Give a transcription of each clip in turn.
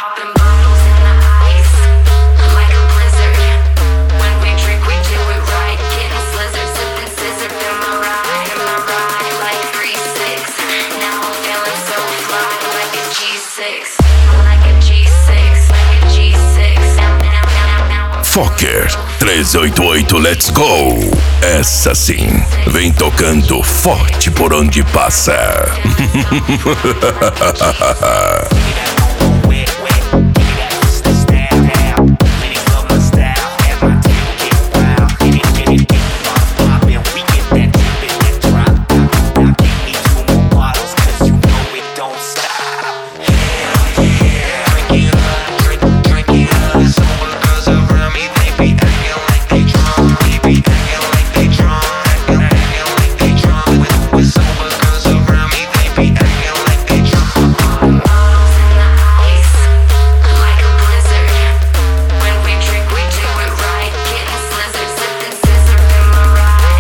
Popping bottles in the ice, like a blizzard. When we drink, we do it right. Getting slizzard, sipping scissor. Am I right? Like 3-6. Now I'm feeling so fly, like a G6. Like a G6, like a G6. Now Fokker 388, let's go! Essa sim, vem tocando forte por onde passa.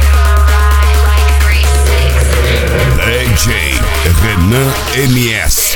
Renan MS.